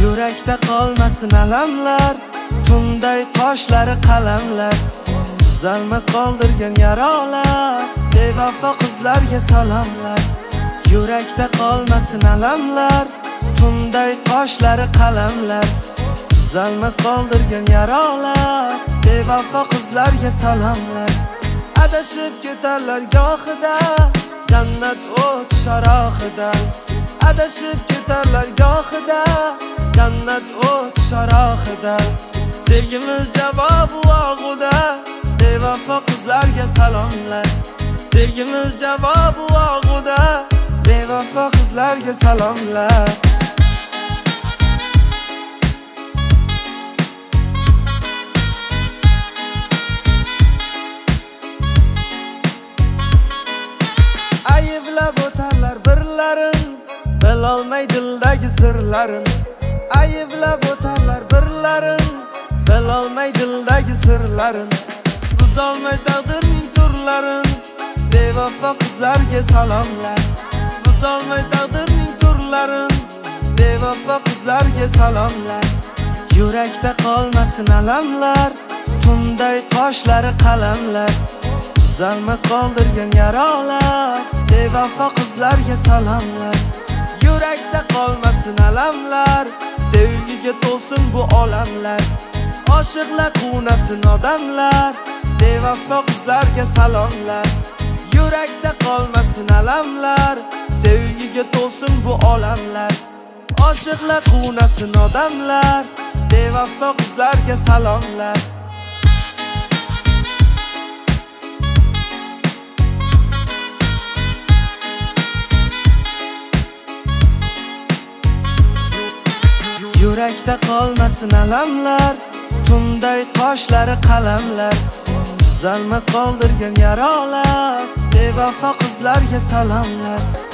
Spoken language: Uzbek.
Yurakda qolmasin alamlar, tunday qoshlari qalamlar, tuzalmas qoldirgan yaralar, bevafo qizlarga salomlar. Yurakda qolmasin alamlar, tunday qoshlari qalamlar, tuzalmas qoldirgan yaralar, bevafo qizlarga salomlar. Adashib ketarlar gohida, jannat o't sharoxida. Adashib ketarlar gohida, jannat o't sharoxida. Sevgimiz javobi og'uda, bevafo qizlarga salomlar. Sevgimiz javobi og'uda, bevafo qizlarga salomlar. Ayblab o'tarlar birlarin, bilolmay dildagi sirlarin. Ayblab o'tarlar birlarin, bilolmay dildagi sirlarin. Buzolmay taqdirning turlarin, bevafo qizlarga salomlar. Buzolmay taqdirning turlarin, bevafo qizlarga salomlar. Yurakda qolmasin alamlar, tunday qoshlari qalamlar, tuzalmas qoldirgan yaralar, bevafo qizlarga salomlar. Yurakda qolmasin alamlar, sevgiga to'lsin bu olamlar. Oshiqlar qunasin odamlar, bevafo qizlarga salomlar. Yurakda qolmasin alamlar, sevgiga to'lsin bu olamlar. Oshiqlar qunasin odamlar, bevafo qizlarga salomlar. Yurakda qolmasin alamlar, tunday qoshlari qalamlar, tuzalmas qoldirgan yaralar, bevafo qizlarga salomlar.